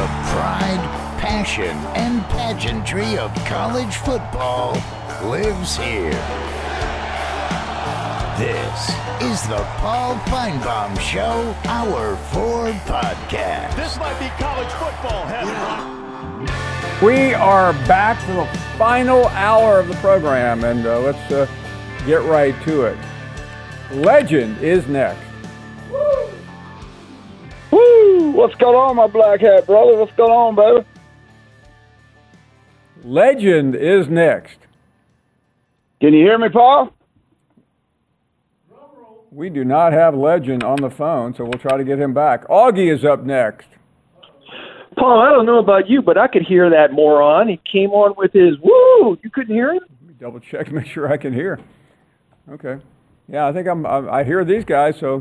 The pride, passion, and pageantry of college football lives here. This is the Paul Feinbaum Show, Hour 4 podcast. This might be college football heaven. We are back for the final hour of the program, and let's get right to it. Legend is next. Woo! What's going on, my black hat brother? What's going on, baby? Legend is next. Can you hear me, Paul? We do not have Legend on the phone, so we'll try to get him back. Augie is up next. Paul, I don't know about you, but I could hear that moron. He came on with his woo. You couldn't hear him? Let me double check to make sure I can hear. Okay. Yeah, I think I hear these guys, so.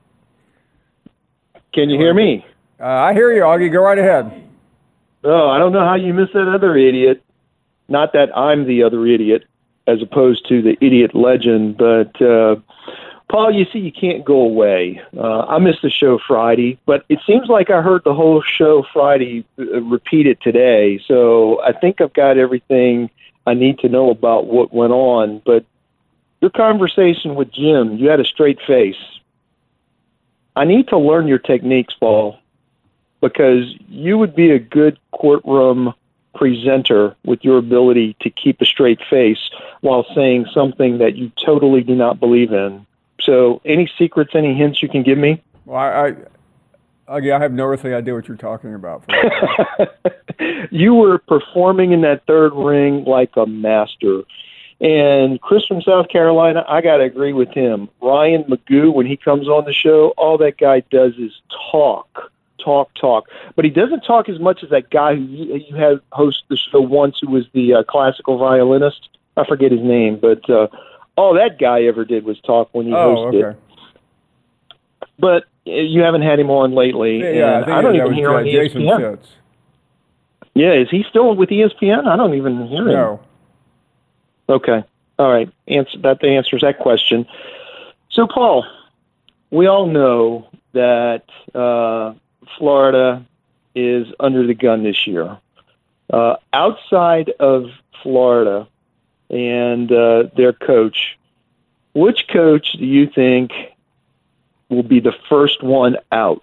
Can you hear me? I hear you, Augie. Go right ahead. Oh, I don't know how you missed that other idiot. Not that I'm the other idiot, as opposed to the idiot legend, but Paul, you see, you can't go away. I missed the show Friday, but it seems like I heard the whole show Friday repeated today, so I think I've got everything I need to know about what went on. But your conversation with Jim, you had a straight face. I need to learn your techniques, Paul, because you would be a good courtroom presenter with your ability to keep a straight face while saying something that you totally do not believe in. So any secrets, any hints you can give me? Well, I have no earthly idea what you're talking about. You were performing in that third ring like a master. And Chris from South Carolina, I got to agree with him. Ryan Magoo, when he comes on the show, all that guy does is talk. But he doesn't talk as much as that guy who you had host the show once, who was the classical violinist. I forget his name, but all that guy ever did was talk when he hosted. Okay. But you haven't had him on lately. Yeah, and I don't even hear on Jason ESPN. Fitz. Yeah, is he still with ESPN? I don't even hear him. No. Okay. All right. That answers that question. So, Paul, we all know that Florida is under the gun this year. Outside of Florida and their coach, which coach do you think will be the first one out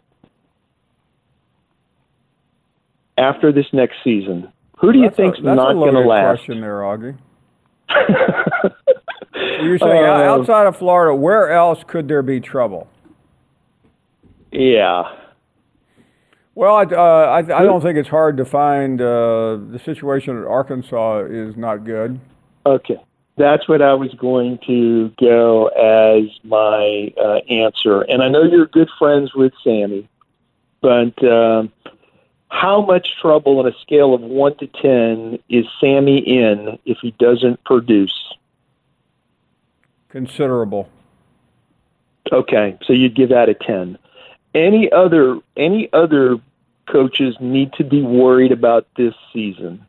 after this next season? Who do you think's not going to last? That's a loaded question there, Augie. You're saying outside of Florida, where else could there be trouble? Yeah. Well, I don't think it's hard to find the situation at Arkansas is not good. Okay. That's what I was going to go as my answer. And I know you're good friends with Sammy, but how much trouble on a scale of 1 to 10 is Sammy in if he doesn't produce? Considerable. Okay, so you'd give that a 10. Any other coaches need to be worried about this season?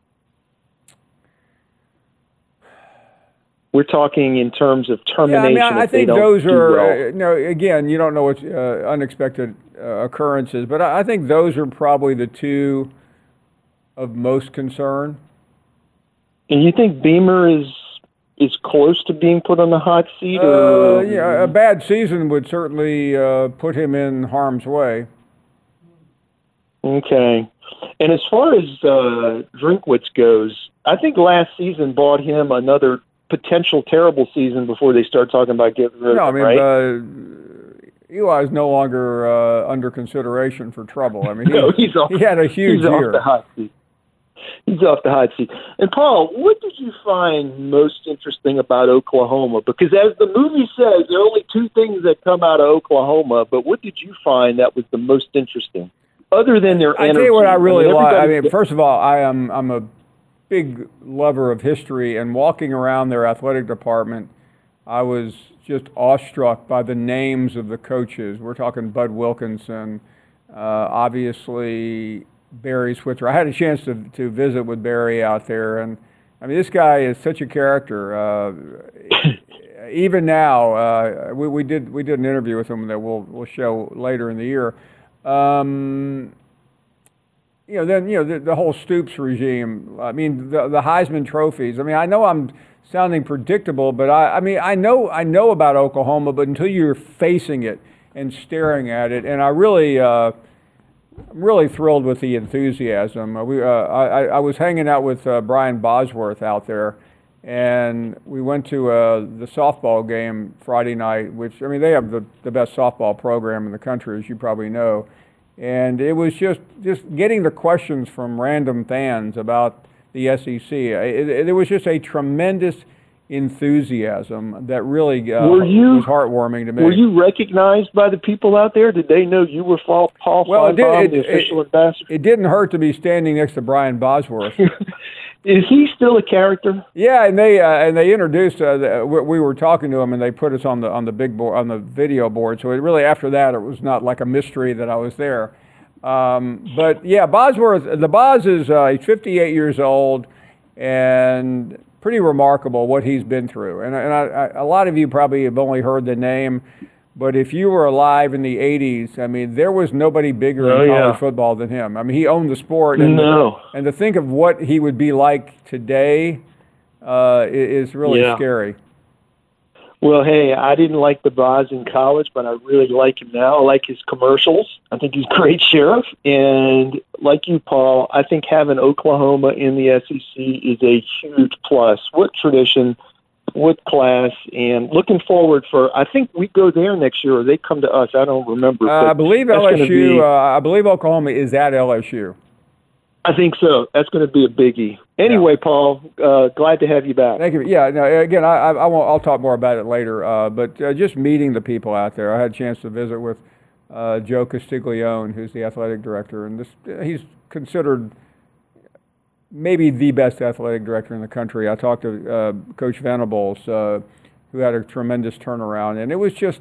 We're talking in terms of termination. Yeah, I think those are, well. Again, you don't know what's unexpected occurrences, but I think those are probably the two of most concern. And you think Beamer is close to being put on the hot seat? Or yeah, a bad season would certainly put him in harm's way. Okay. And as far as Drinkwitz goes, I think last season bought him another potential terrible season before they start talking about getting rid of him, right? Eli's no longer under consideration for trouble. I mean, he had a huge year. He's off the hot seat. He's off the hot seat. And, Paul, what did you find most interesting about Oklahoma? Because as the movie says, there are only two things that come out of Oklahoma, but what did you find that was the most interesting, other than their energy? I tell you what I really like. I mean, first of all, I'm a big lover of history, and walking around their athletic department, I was just awestruck by the names of the coaches. We're talking Bud Wilkinson, obviously Barry Switzer. I had a chance to visit with Barry out there, and I mean, this guy is such a character. Even now, we did an interview with him that we'll show later in the year. the whole Stoops regime. I mean, the Heisman trophies. I mean, I know I'm sounding predictable, but I mean, I know about Oklahoma, but until you're facing it and staring at it, and I'm really thrilled with the enthusiasm. I was hanging out with Brian Bosworth out there, and we went to the softball game Friday night, which, I mean, they have the best softball program in the country, as you probably know. And it was just getting the questions from random fans about the SEC. There was just a tremendous enthusiasm that really was heartwarming to me. Were you recognized by the people out there? Did they know you were Paul Finebaum, the official ambassador? It didn't hurt to be standing next to Brian Bosworth. Is he still a character? Yeah, and they introduced. We were talking to him, and they put us on the big board, on the video board. So after that, it was not like a mystery that I was there. But yeah, Bosworth. The Boz is he's 58 years old, and pretty remarkable what he's been through. And a lot of you probably have only heard the name. But if you were alive in the 80s, I mean, there was nobody bigger in college football than him. I mean, he owned the sport. And, and to think of what he would be like today is really scary. Well, hey, I didn't like the Boz in college, but I really like him now. I like his commercials. I think he's a great sheriff. And like you, Paul, I think having Oklahoma in the SEC is a huge plus. What tradition, with class, and looking forward I think we go there next year, or they come to us. I don't remember. I believe LSU. I believe Oklahoma is at LSU. I think so. That's going to be a biggie. Anyway, Paul, glad to have you back. Thank you. Yeah. No, again, I'll talk more about it later. But just meeting the people out there, I had a chance to visit with Joe Castiglione, who's the athletic director, and he's considered maybe the best athletic director in the country. I talked to Coach Venables, who had a tremendous turnaround, and it was just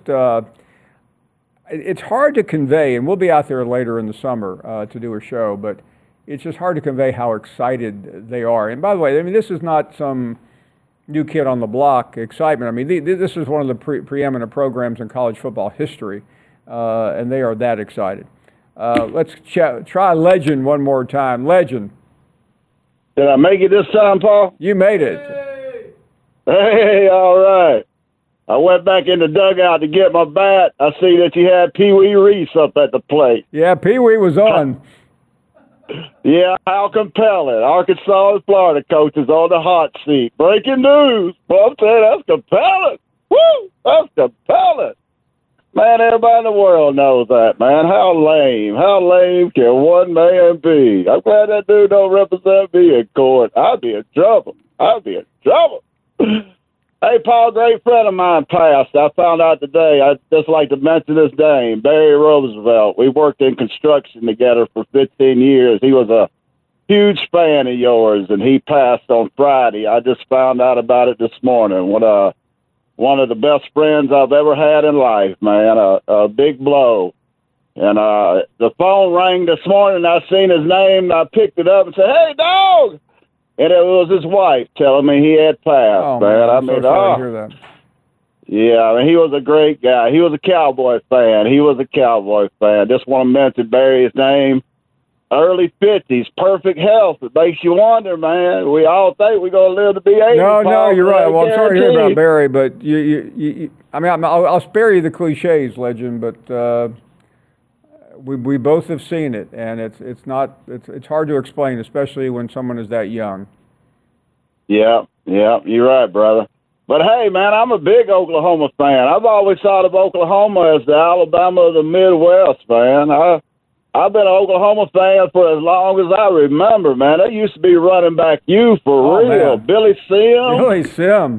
it's hard to convey, and we'll be out there later in the summer to do a show, but it's just hard to convey how excited they are. And by the way, I mean, this is not some new kid on the block excitement. I mean, this is one of the preeminent programs in college football history, and they are that excited. Let's try Legend one more time. Legend. Did I make it this time, Paul? You made it. Hey, all right. I went back in the dugout to get my bat. I see that you had Pee Wee Reese up at the plate. Yeah, Pee Wee was on. Yeah, how compelling. Arkansas and Florida coaches on the hot seat. Breaking news. Well, I'm saying that's compelling. Woo! That's compelling. Man, everybody in the world knows that, man. How lame. How lame can one man be? I'm glad that dude don't represent me in court. I'd be in trouble. Hey, Paul, a great friend of mine passed. I found out today. I'd just like to mention his name, Barry Roosevelt. We worked in construction together for 15 years. He was a huge fan of yours, and he passed on Friday. I just found out about it this morning. One of the best friends I've ever had in life, man. A big blow. And the phone rang this morning. I seen his name. And I picked it up and said, "Hey, dog!" And it was his wife telling me he had passed. Oh, man, I'm so sorry to hear that. Yeah, I mean, he was a great guy. He was a Cowboy fan. Just want to mention Barry's name. Early 50s, perfect health. It makes you wonder, man. We all think we're going to live to be 80. No, you're right. Well, I'm sorry to hear about Barry, but you I mean, I'll spare you the cliches, Legend, but we both have seen it, and it's hard to explain, especially when someone is that young. Yeah, you're right, brother. But hey, man, I'm a big Oklahoma fan. I've always thought of Oklahoma as the Alabama of the Midwest, man. I've been an Oklahoma fan for as long as I remember, man. They used to be running back you for real. Man. Billy Sims. Billy Sims.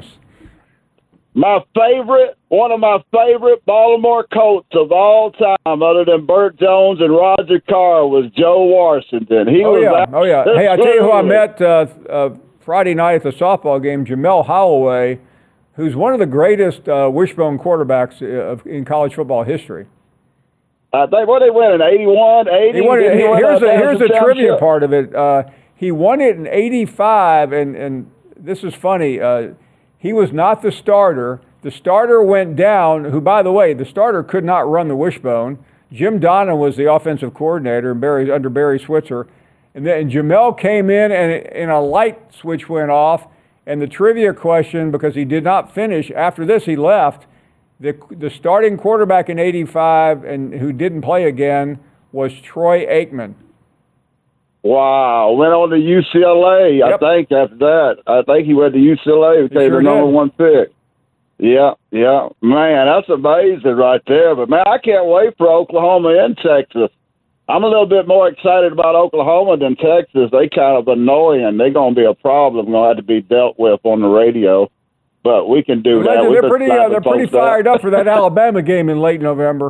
One of my favorite Baltimore Colts of all time, other than Burt Jones and Roger Carr, was Joe Washington. Oh, yeah. Hey, I tell you who I met Friday night at the softball game, Jamel Holloway, who's one of the greatest wishbone quarterbacks in college football history. What they win in 81, 80? Here's the trivia part of it. He won it in 85, and this is funny. He was not the starter. The starter went down, who, by the way, the starter could not run the wishbone. Jim Donna was the offensive coordinator under Barry Switzer. And then Jamel came in and a light switch went off. And the trivia question, because he did not finish, after this he left, the starting quarterback in 85 and who didn't play again was Troy Aikman. Wow, went on to UCLA, Yep. I think, after that. I think he went to UCLA, became sure the number did. 1 pick. Yeah. Man, that's amazing right there. But, man, I can't wait for Oklahoma and Texas. I'm a little bit more excited about Oklahoma than Texas. They kind of annoying. They're going to be a problem, going to have to be dealt with on the radio. But we can do that. They're pretty fired up for that Alabama game in late November.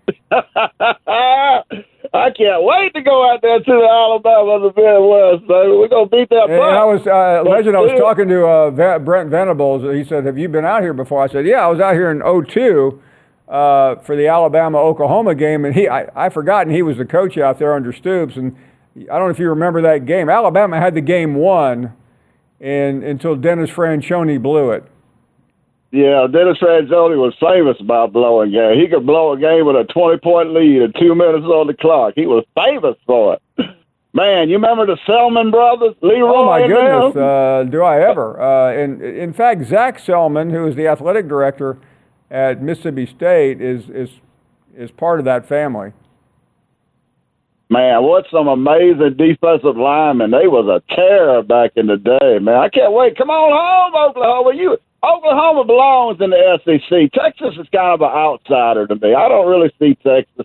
I can't wait to go out there to the Alabama of the Midwest, baby. We're going to beat that And butt. I was talking to Brent Venables. He said, "Have you been out here before?" I said, "Yeah, I was out here in 2002 for the Alabama-Oklahoma game." And I forgotten he was the coach out there under Stoops. And I don't know if you remember that game. Alabama had the game won until Dennis Franchione blew it. Yeah, Dennis Franchione was famous about blowing game. He could blow a game with a 20-point lead and 2 minutes on the clock. He was famous for it. Man, you remember the Selman brothers? Leroy. Oh, my goodness. Do I ever. And in fact, Zach Selman, who is the athletic director at Mississippi State, is part of that family. Man, what some amazing defensive linemen. They was a terror back in the day, man. I can't wait. Come on home, Oklahoma. Oklahoma belongs in the SEC. Texas is kind of an outsider to me. I don't really see Texas.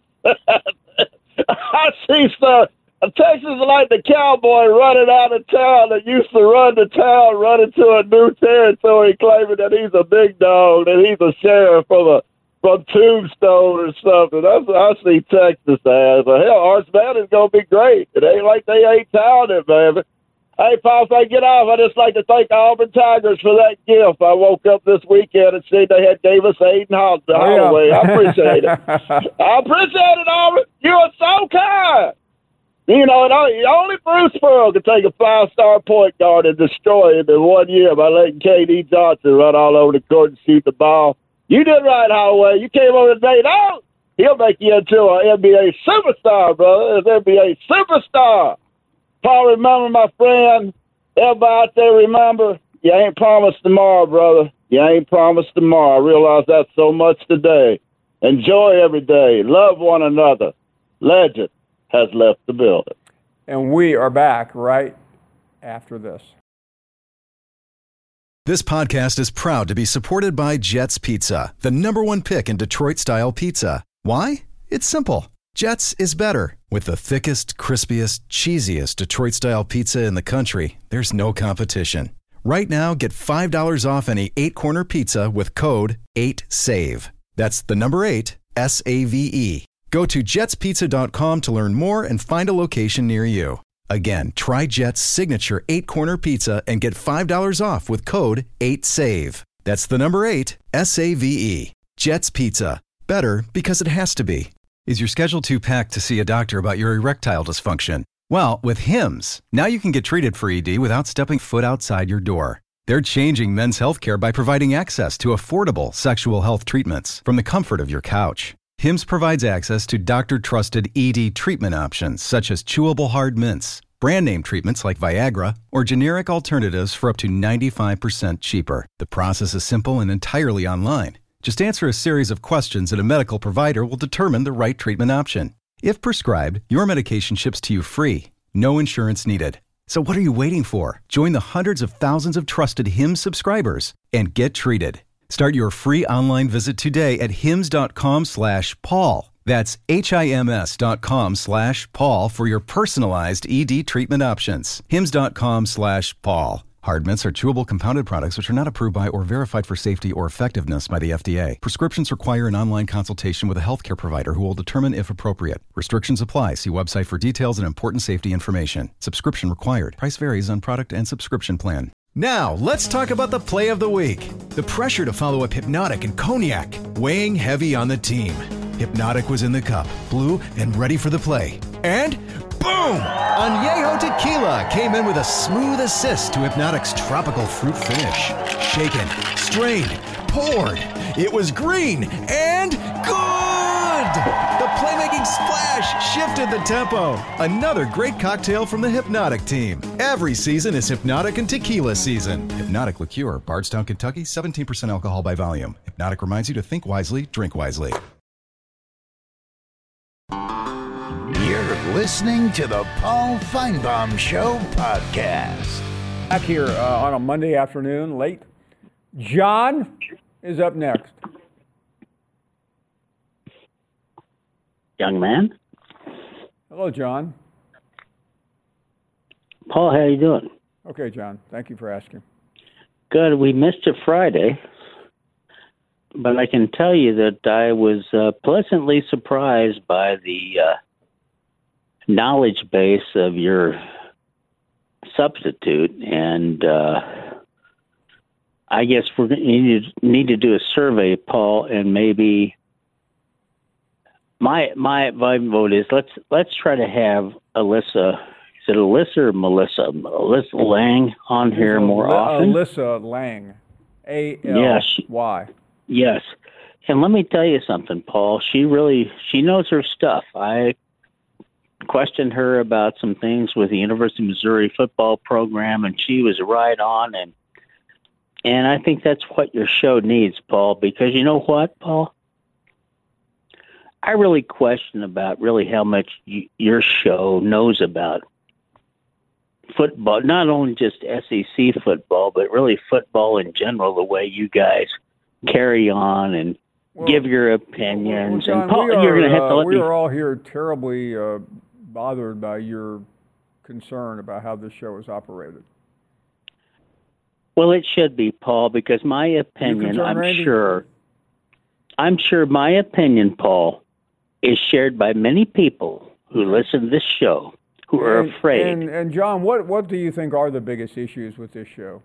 I see stuff. Texas is like the cowboy running out of town that used to run to town, running to a new territory, claiming that he's a big dog, that he's a sheriff from Tombstone or something. That's what I see Texas as. Hell, Arch Manning is going to be great. It ain't like they ain't talented, baby. Hey, Paul, if I get off, I'd just like to thank the Auburn Tigers for that gift. I woke up this weekend and see they had gave us Aiden Holloway. I appreciate it. I appreciate it, Auburn. You are so kind. You know, only Bruce Pearl could take a 5-star point guard and destroy him in 1 year by letting K.D. Johnson run all over the court and shoot the ball. You did right, Holloway. You came over and made out. He'll make you into an NBA superstar, brother. An NBA superstar. Paul, remember, my friend, everybody out there, remember, you ain't promised tomorrow, brother. You ain't promised tomorrow. I realize that so much today. Enjoy every day. Love one another. Legend has left the building. And we are back right after this. This podcast is proud to be supported by Jets Pizza, the #1 pick in Detroit-style pizza. Why? It's simple. Jets is better. With the thickest, crispiest, cheesiest Detroit-style pizza in the country, there's no competition. Right now, get $5 off any 8-corner pizza with code 8SAVE. That's the number 8, S-A-V-E. Go to jetspizza.com to learn more and find a location near you. Again, try Jet's signature 8-corner pizza and get $5 off with code 8SAVE. That's the number 8, S-A-V-E. Jet's Pizza. Better because it has to be. Is your schedule too packed to see a doctor about your erectile dysfunction? Well, with Hims, now you can get treated for ED without stepping foot outside your door. They're changing men's healthcare by providing access to affordable sexual health treatments from the comfort of your couch. Hims provides access to doctor-trusted ED treatment options such as chewable hard mints, brand name treatments like Viagra, or generic alternatives for up to 95% cheaper. The process is simple and entirely online. Just answer a series of questions and a medical provider will determine the right treatment option. If prescribed, your medication ships to you free. No insurance needed. So what are you waiting for? Join the hundreds of thousands of trusted Hims subscribers and get treated. Start your free online visit today at hims.com/Paul. That's HIMS.com/Paul for your personalized ED treatment options. hims.com/Paul. Hard mints are chewable compounded products which are not approved by or verified for safety or effectiveness by the FDA. Prescriptions require an online consultation with a healthcare provider who will determine if appropriate. Restrictions apply. See website for details and important safety information. Subscription required. Price varies on product and subscription plan. Now, let's talk about the play of the week. The pressure to follow up Hypnotic and Cognac, weighing heavy on the team. Hypnotic was in the cup, blue, and ready for the play. And boom! Añejo Tequila came in with a smooth assist to Hypnotic's tropical fruit finish. Shaken, strained, poured. It was green and good! The playmaking splash shifted the tempo. Another great cocktail from the Hypnotic team. Every season is Hypnotic and Tequila season. Hypnotic Liqueur, Bardstown, Kentucky, 17% alcohol by volume. Hypnotic reminds you to think wisely, drink wisely. You're listening to the Paul Feinbaum Show podcast. Back here on a Monday afternoon, late. John is up next. Young man. Hello, John. Paul, how you doing? Okay, John. Thank you for asking. Good. We missed you Friday, but I can tell you that I was pleasantly surprised by the knowledge base of your substitute, and I guess we're going to need to do a survey, Paul, and maybe my vote is let's try to have Alyssa. Is it Alyssa or Melissa? Alyssa Lang on here more often. Alyssa Lang, A-L-Y. Yes, and let me tell you something, Paul. She knows her stuff. I questioned her about some things with the University of Missouri football program, and she was right on. And I think that's what your show needs, Paul, because you know what, Paul? I really question about really how much your show knows about football, not only just SEC football, but really football in general, the way you guys carry on and give your opinions. John, and Paul, you're going to have to let me... We are all here terribly bothered by your concern about how this show is operated. Well, it should be, Paul, because my opinion, I'm sure my opinion, Paul, is shared by many people who listen to this show who are afraid. And John, what do you think are the biggest issues with this show?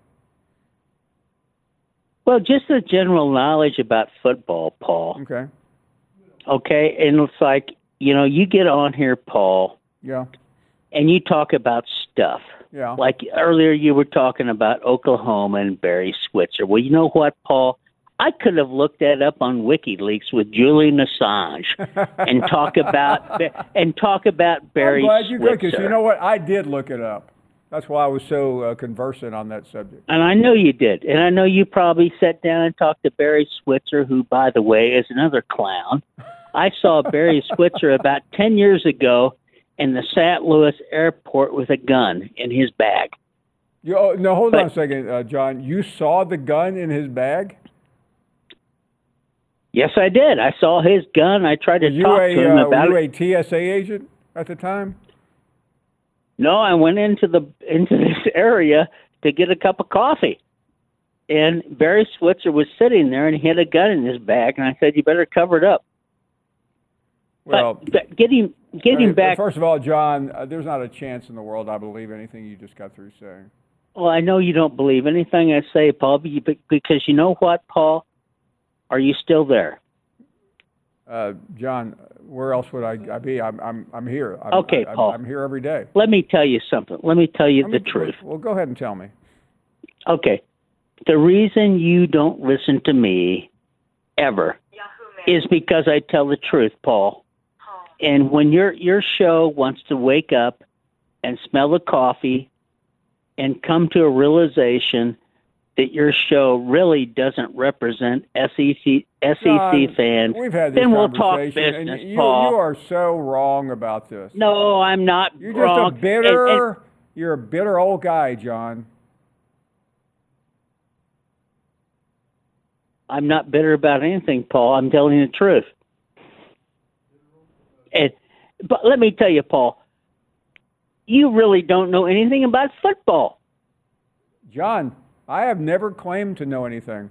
Well, just the general knowledge about football, Paul. Okay. Okay, and it's like, you get on here, Paul. Yeah. And you talk about stuff. Yeah. Like earlier you were talking about Oklahoma and Barry Switzer. Well, you know what, Paul? I could have looked that up on WikiLeaks with Julian Assange and talk about Barry I'm glad you Switzer. did, because you know what? I did look it up. That's why I was so conversant on that subject. And I know you did. And I know you probably sat down and talked to Barry Switzer, who, by the way, is another clown. I saw Barry Switzer about 10 years ago in the St. Louis airport with a gun in his bag. No, hold on a second, John. You saw the gun in his bag? Yes, I did. I saw his gun. I tried to talk to him about it. Were you a TSA agent at the time? No, I went into this area to get a cup of coffee. And Barry Switzer was sitting there, and he had a gun in his bag, and I said, "You better cover it up." Well, but getting back. First of all, John, there's not a chance in the world I believe anything you just got through saying. Well, I know you don't believe anything I say, Paul, because you know what, Paul? Are you still there? John, where else would I be? I'm here. Okay, Paul. I'm here every day. Let me tell you something. Let me tell you the truth. Well, go ahead and tell me. Okay. The reason you don't listen to me ever is because I tell the truth, Paul. And when your show wants to wake up and smell the coffee and come to a realization that your show really doesn't represent SEC John, fans, we've had this then we'll talk conversation, business, and Paul. You are so wrong about this. No, I'm not You're wrong. just a bitter, you're a bitter old guy, John. I'm not bitter about anything, Paul. I'm telling you the truth. But let me tell you, Paul, you really don't know anything about football. John, I have never claimed to know anything.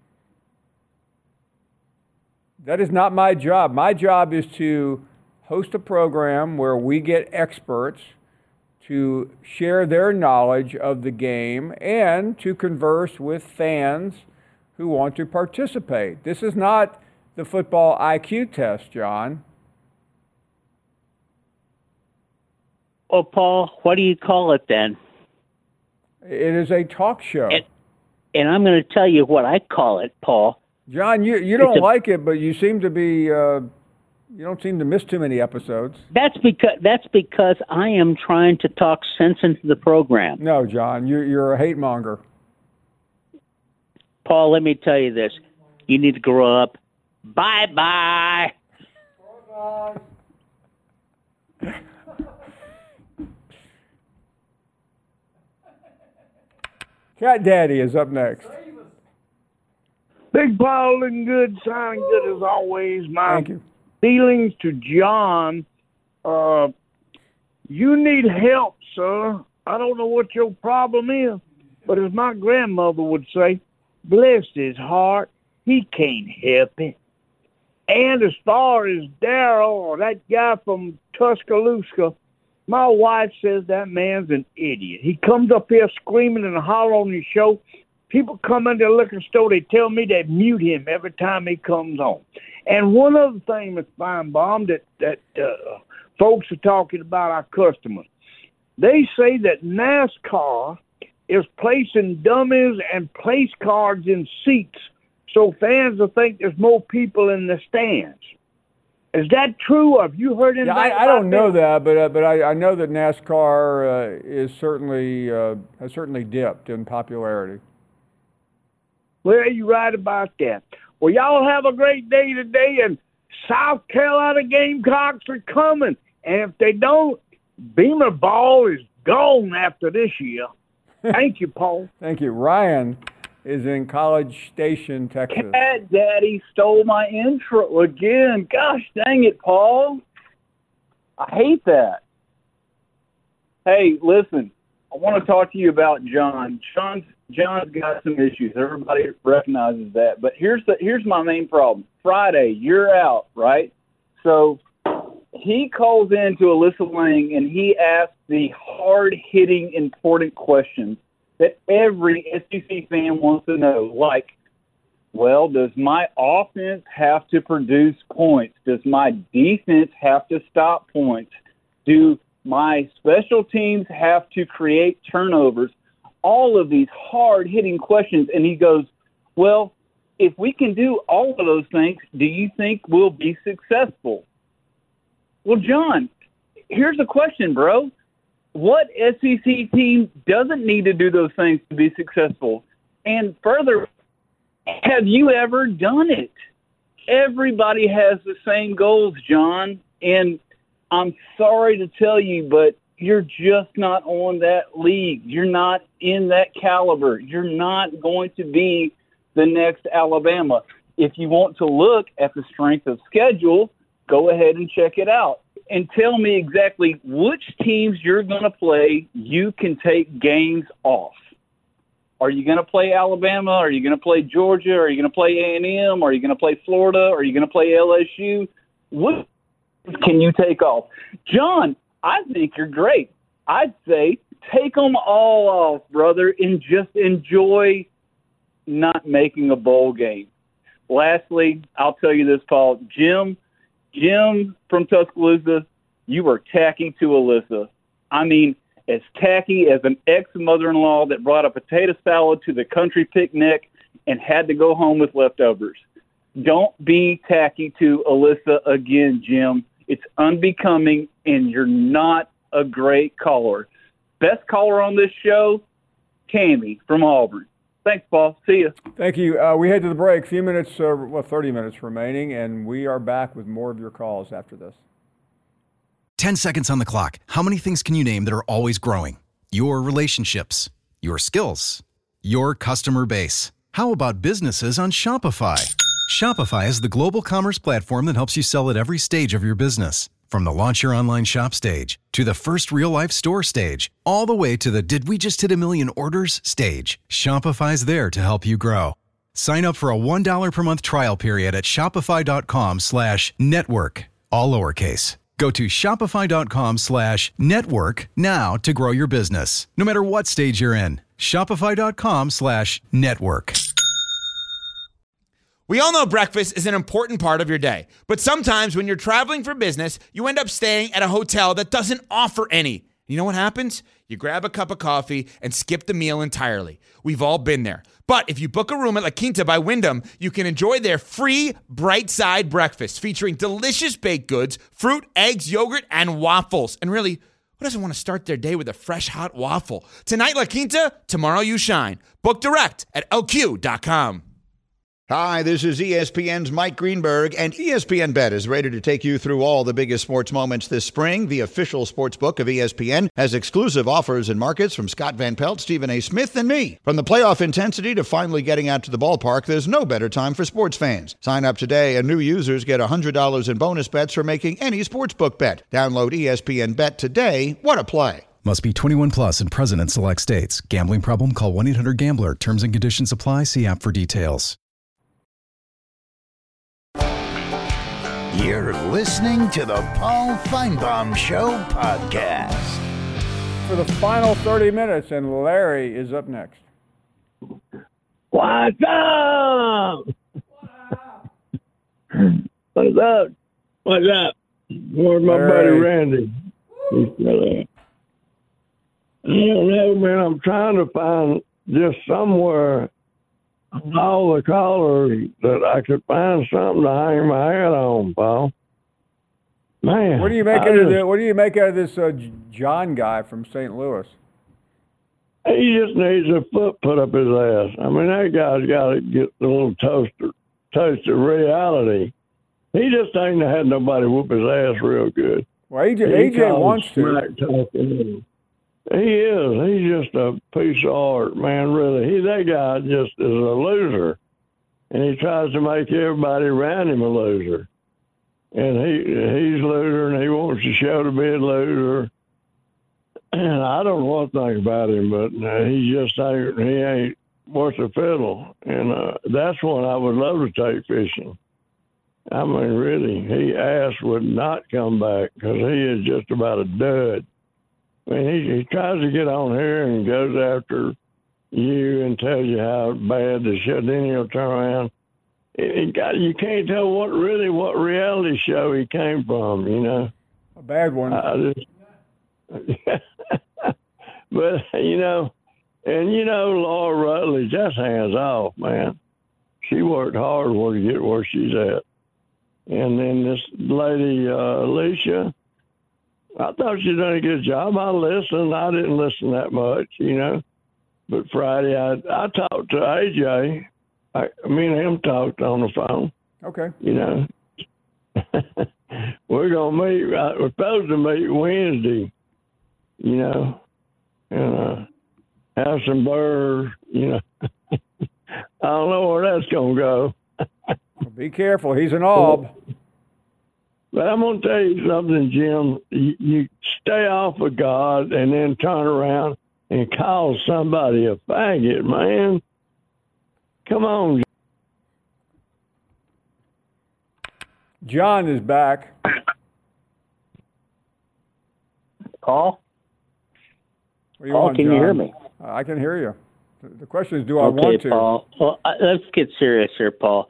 That is not my job. My job is to host a program where we get experts to share their knowledge of the game and to converse with fans who want to participate. This is not the football IQ test, John. Well, Paul, what do you call it then? It is a talk show. And I'm going to tell you what I call it, Paul. John, you don't like it, but you seem to be You don't seem to miss too many episodes. That's because I am trying to talk sense into the program. No, John, you're a hate monger. Paul, let me tell you this. You need to grow up. Bye-bye. Cat Daddy is up next. Big Paul looking good, sounding good as always. My Thank you. feelings to John. You need help, sir. I don't know what your problem is, but as my grandmother would say, bless his heart, he can't help it. And as far as Daryl, that guy from Tuscaloosa, my wife says that man's an idiot. He comes up here screaming and hollering on his show. People come into the liquor store, they tell me they mute him every time he comes on. And one other thing, Mr. Feinbaum, that folks are talking about our customers. They say that NASCAR is placing dummies and place cards in seats so fans will think there's more people in the stands. Is that true? Have you heard anything? Yeah, I don't know that, but I know that NASCAR is certainly has certainly dipped in popularity. Well, you're right about that. Well, y'all have a great day today, and South Carolina Gamecocks are coming. And if they don't, Beamer Ball is gone after this year. Thank you, Paul. Thank you. Ryan is in College Station, Texas. Cat Daddy stole my intro again. Gosh dang it, Paul. I hate that. Hey, listen, I want to talk to you about John. John's got some issues. Everybody recognizes that. But here's my main problem. Friday, you're out, right? So he calls in to Alyssa Lang, and he asks the hard-hitting, important questions that every SEC fan wants to know. Like, well, does my offense have to produce points? Does my defense have to stop points? Do my special teams have to create turnovers? All of these hard-hitting questions. And he goes, well, if we can do all of those things, do you think we'll be successful? Well, John, here's a question, bro. What SEC team doesn't need to do those things to be successful? And further, have you ever done it? Everybody has the same goals, John. And I'm sorry to tell you, but you're just not on that league. You're not in that caliber. You're not going to be the next Alabama. If you want to look at the strength of schedule, go ahead and check it out. And tell me exactly which teams you're going to play you can take games off. Are you going to play Alabama? Are you going to play Georgia? Are you going to play A&M? Are you going to play Florida? Are you going to play LSU? What can you take off? John, I think you're great. I'd say take them all off, brother, and just enjoy not making a bowl game. Lastly, I'll tell you this, Paul. Jim from Tuscaloosa, you were tacky to Alyssa. I mean, as tacky as an ex-mother-in-law that brought a potato salad to the country picnic and had to go home with leftovers. Don't be tacky to Alyssa again, Jim. It's unbecoming, and you're not a great caller. Best caller on this show, Tammy from Auburn. Thanks, Paul. See you. Thank you. We head to the break. 30 minutes remaining, and we are back with more of your calls after this. 10 seconds on the clock. How many things can you name that are always growing? Your relationships, your skills, your customer base. How about businesses on Shopify? Shopify is the global commerce platform that helps you sell at every stage of your business. From the launch your online shop stage, to the first real-life store stage, all the way to the did we just hit a million orders stage, Shopify's there to help you grow. Sign up for a $1 per month trial period at shopify.com/network, all lowercase. Go to shopify.com/network now to grow your business, no matter what stage you're in. Shopify.com/network. We all know breakfast is an important part of your day, but sometimes when you're traveling for business, you end up staying at a hotel that doesn't offer any. You know what happens? You grab a cup of coffee and skip the meal entirely. We've all been there. But if you book a room at La Quinta by Wyndham, you can enjoy their free Bright Side breakfast featuring delicious baked goods, fruit, eggs, yogurt, and waffles. And really, who doesn't want to start their day with a fresh, hot waffle? Tonight, La Quinta, tomorrow you shine. Book direct at lq.com. Hi, this is ESPN's Mike Greenberg, and ESPN Bet is ready to take you through all the biggest sports moments this spring. The official sports book of ESPN has exclusive offers and markets from Scott Van Pelt, Stephen A. Smith, and me. From the playoff intensity to finally getting out to the ballpark, there's no better time for sports fans. Sign up today, and new users get $100 in bonus bets for making any sportsbook bet. Download ESPN Bet today. What a play. Must be 21 plus and present in select states. Gambling problem? Call 1-800-GAMBLER. Terms and conditions apply. See app for details. You're listening to the Paul Feinbaum Show podcast. For the final 30 minutes, and Larry is up next. What's up? What's up? What's up? Where's my buddy Randy? He's still there. I don't know, man. I'm trying to find just somewhere on all the callers that I could find something to hang my hat on, Paul. Man, What do you make out of this? What do you make out of this John guy from St. Louis? He just needs a foot put up his ass. I mean, that guy's got to get the little taste of reality. He just ain't had nobody whoop his ass real good. Well, AJ wants to. He is. He's just a piece of art, man, really. That guy just is a loser. And he tries to make everybody around him a loser. And he's a loser, and he wants the show to be a loser. And I don't know one thing about him, but he ain't worth a fiddle. And that's one I would love to take fishing. I mean, really, he ass would not come back because he is just about a dud. I mean, he tries to get on here and goes after you and tells you how bad the show. Then he'll turn around. You can't tell what reality show he came from, you know. A bad one. But, you know, Laura Rutledge, that's hands off, man. She worked hard to get where she's at. And then this lady, Alicia, I thought she'd done a good job. I listened. I didn't listen that much, you know. But Friday, I talked to AJ. Me and him talked on the phone. Okay. You know. We're going to meet. We're supposed to meet Wednesday, you know, and have some burgers, you know. I don't know where that's going to go. Well, be careful. He's an ob. But I'm going to tell you something, Jim. You stay off of God and then turn around and call somebody a faggot, man. Come on. John is back. Paul? What do you Paul, want, can John? you hear me? I can hear you. The question is, do I want to? Paul. Well, let's get serious here, Paul.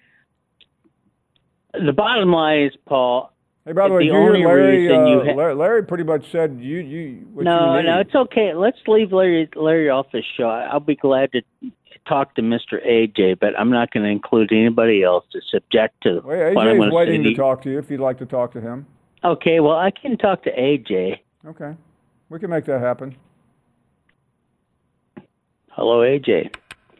The bottom line is, Paul. Hey, by the way, Larry pretty much said you. No, it's okay. Let's leave Larry off the show. I'll be glad to talk to Mr. AJ, but I'm not going to include anybody else to subject to. Well, AJ's waiting to talk to you if you'd like to talk to him. Okay, well, I can talk to AJ. Okay, we can make that happen. Hello, AJ.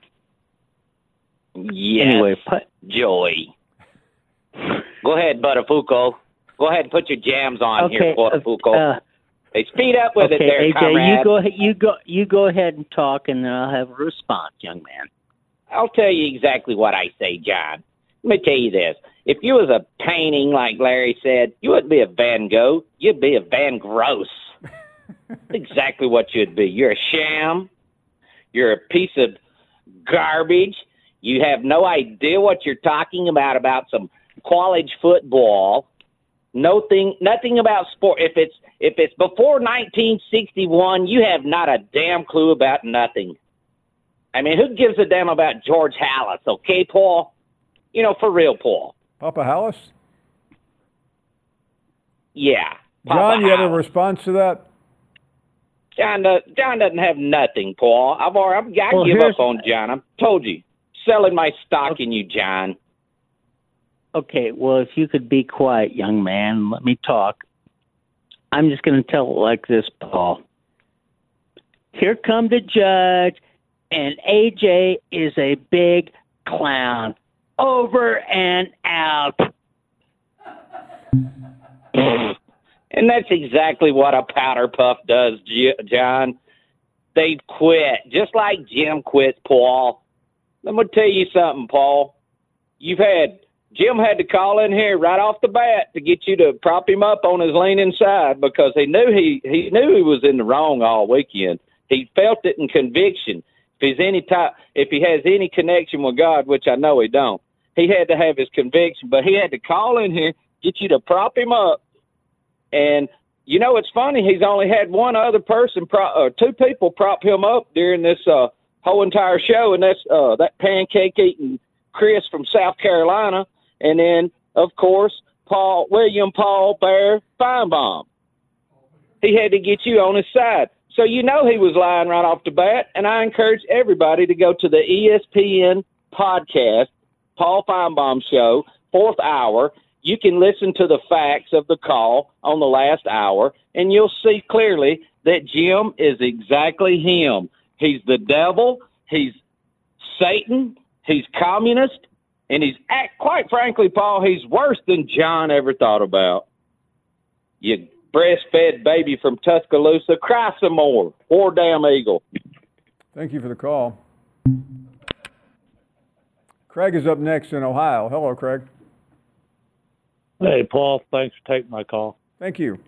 Yes, anyway, Joey. Go ahead, Buttafuoco. Go ahead and put your jams on here, Buttafuoco. Hey, speed up with it there, AJ, comrade. you go ahead and talk, and then I'll have a response, young man. I'll tell you exactly what I say, John. Let me tell you this. If you was a painting, like Larry said, you wouldn't be a Van Gogh. You'd be a Van Gross. Exactly what you'd be. You're a sham. You're a piece of garbage. You have no idea what you're talking about some college football. Nothing about sport. If it's before 1961, you have not a damn clue about nothing. I mean, who gives a damn about George Halas? Okay, Paul. You know, for real, Paul. Papa Halas? Yeah. John, you have a response to that? John doesn't have nothing, Paul. I give up on John. I've told you, selling my stock in you, John. Okay, well, if you could be quiet, young man, let me talk. I'm just going to tell it like this, Paul. Here come the judge, and AJ is a big clown. Over and out. And that's exactly what a powder puff does, John. They quit, just like Jim quit, Paul. Let me tell you something, Paul. Jim had to call in here right off the bat to get you to prop him up on his leaning side because he knew he was in the wrong all weekend. He felt it in conviction. If he has any connection with God, which I know he don't, he had to have his conviction. But he had to call in here, get you to prop him up. And you know, it's funny. He's only had one other person, two people, prop him up during this whole entire show, and that's that pancake-eating Chris from South Carolina, and then, of course, William Paul Bear Feinbaum. He had to get you on his side. So you know he was lying right off the bat, and I encourage everybody to go to the ESPN podcast, Paul Feinbaum Show, 4th hour. You can listen to the facts of the call on the last hour, and you'll see clearly that Jim is exactly him. He's the devil. He's Satan. He's communist. And quite frankly, Paul, he's worse than John ever thought about. You breastfed baby from Tuscaloosa. Cry some more. War damn eagle. Thank you for the call. Craig is up next in Ohio. Hello, Craig. Hey, Paul. Thanks for taking my call. Thank you.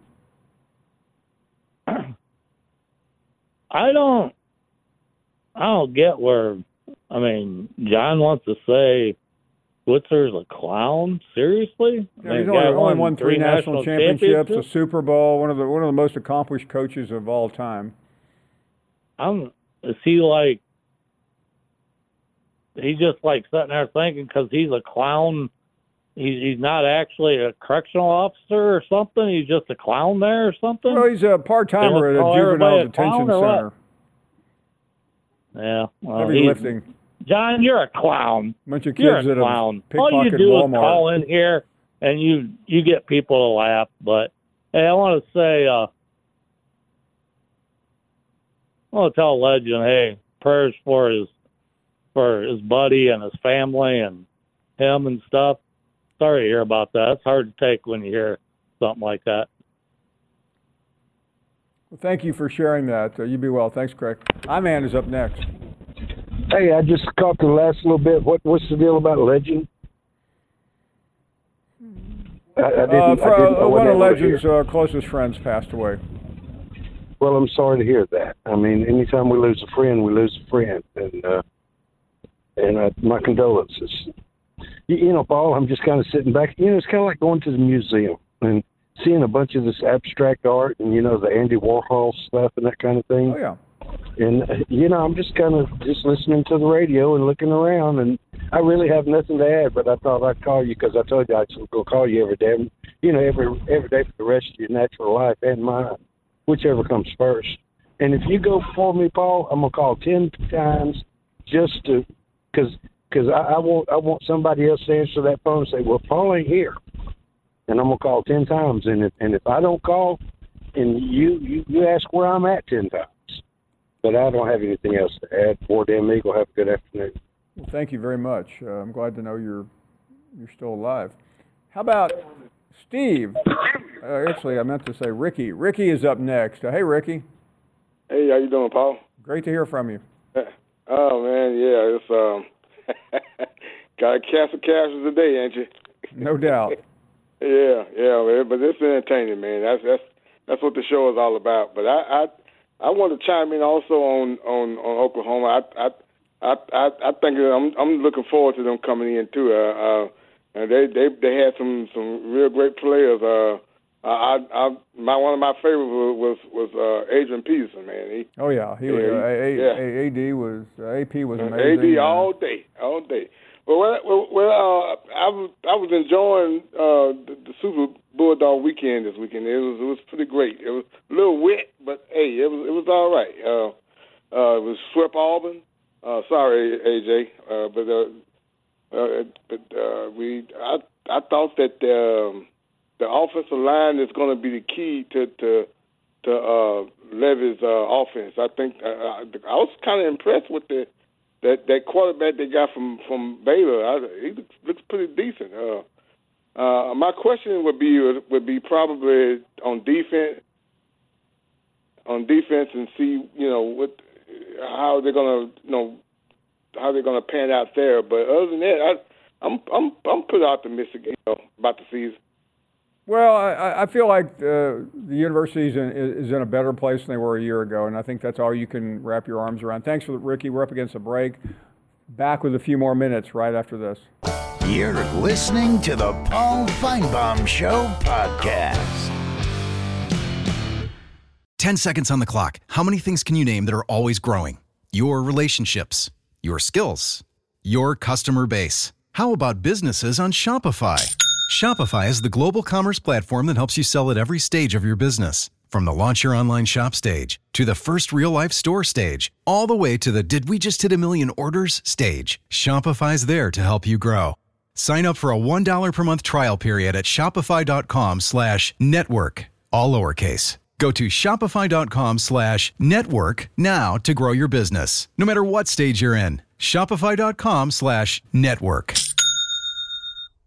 I don't get where, John wants to say Switzer's a clown. Seriously? Yeah, he's only won 3 national championships, a Super Bowl, one of the most accomplished coaches of all time. Is he like, he's just like sitting there thinking because he's a clown, he's not actually a correctional officer or something? He's just a clown there or something? Well, he's a part-timer at a juvenile detention center. Yeah. Well, heavy lifting. John, you're a clown. Bunch of you're kids a that clown. have All you pickpocketed do Walmart. is call in here and you get people to laugh. But hey, I want to say, I want to tell Legend, hey, prayers for his buddy and his family and him and stuff. Sorry to hear about that. It's hard to take when you hear something like that. Well, thank you for sharing that. You be well. Thanks, Craig. I-Man is up next. Hey, I just caught the last little bit. What's the deal about Legend? One of Legend's closest friends passed away. Well, I'm sorry to hear that. Anytime we lose a friend, we lose a friend, and my condolences. Paul, I'm just kind of sitting back. It's kind of like going to the museum and seeing a bunch of this abstract art and, the Andy Warhol stuff and that kind of thing. Oh, yeah. And, I'm just kind of just listening to the radio and looking around, and I really have nothing to add, but I thought I'd call you because I told you I was going to call you every day, every day for the rest of your natural life and mine, whichever comes first. And if you go before me, Paul, I'm going to call 10 times just to, because I want somebody else to answer that phone and say, well, Paul ain't here. And I'm going to call 10 times, and if I don't call, and you ask where I'm at 10 times. But I don't have anything else to add. War damn eagle. Have a good afternoon. Well, thank you very much. I'm glad to know you're still alive. How about Steve? Actually, I meant to say Ricky. Ricky is up next. Hey, Ricky. Hey, how you doing, Paul? Great to hear from you. Oh man, yeah, it's gotta cancel cashes today, ain't you? No doubt. Yeah, man, but it's entertaining, man. That's what the show is all about. But I want to chime in also on Oklahoma. I think I'm looking forward to them coming in too. And they had some real great players. One of my favorites was Adrian Peterson, man. He was AP was amazing. AD all day. Well, I was enjoying the Super Bulldog weekend this weekend. It was pretty great. It was a little wet, but hey, it was all right. It was swept Auburn. Sorry, AJ, I thought that the offensive line is going to be the key to Levy's offense. I think I was kind of impressed with that quarterback they got from Baylor. He looks pretty decent. My question would be probably on defense, and see how they're gonna pan out there. But other than that, I'm pretty optimistic about the season. Well, I feel like the university is in a better place than they were a year ago, and I think that's all you can wrap your arms around. Thanks for Ricky. We're up against a break. Back with a few more minutes right after this. You're listening to the Paul Feinbaum Show podcast. 10 seconds on the clock. How many things can you name that are always growing? Your relationships, your skills, your customer base. How about businesses on Shopify? Shopify is the global commerce platform that helps you sell at every stage of your business. From the launch your online shop stage, to the first real-life store stage, all the way to the did we just hit 1 million orders stage. Shopify's there to help you grow. Sign up for a $1 per month trial period at shopify.com/network, all lowercase. Go to shopify.com/network now to grow your business, no matter what stage you're in. Shopify.com/network.